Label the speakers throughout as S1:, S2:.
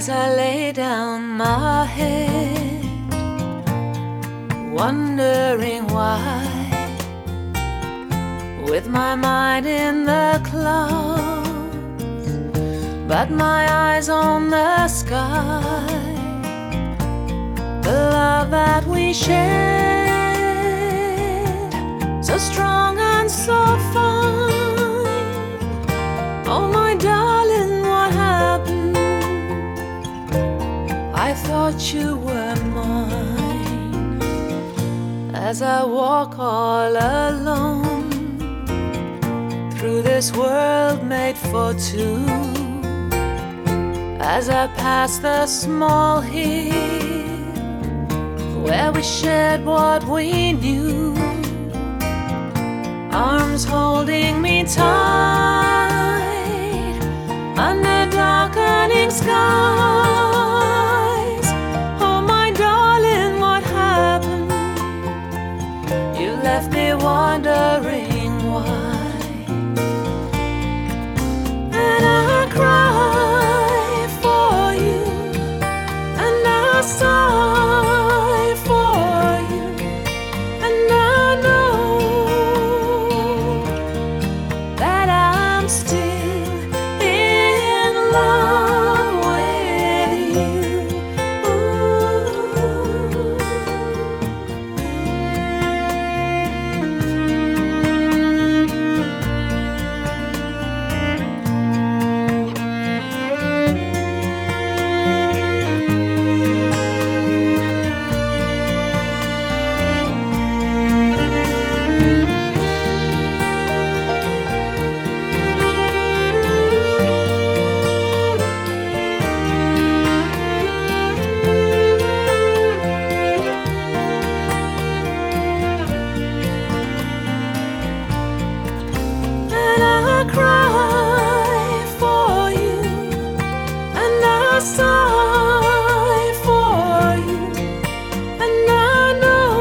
S1: As I lay down my head, wondering why, with my mind in the clouds, but my eyes on the sky. The love that we shared, so strong and so fine. Oh my darling, what happened? I thought you were mine. As I walk all alone through this world made for two, as I pass the small hill where we shared what we knew, arms holding me tight under darkening skies. Oh my darling, what happened? You left me wondering why. And I cry for you, and I sigh for you, and I know that I'm still in love with you. I cry for you, and I sigh for you, and I know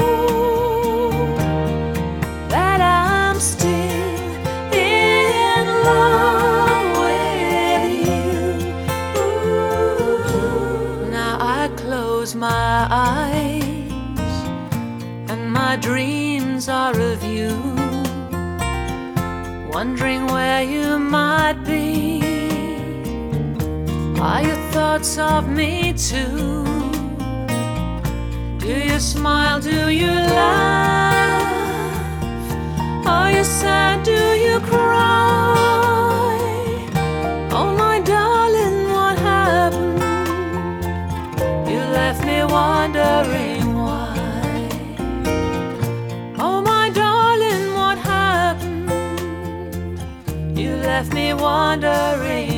S1: that I'm still in love with you. Now I close my eyes, and my dreams are of you, wondering where you might be. Are your thoughts of me too? Do you smile? Do you laugh? Are you sad? Do you cry? Oh my darling, what happened? You left me wondering why. Oh my darling, what happened? You left me wondering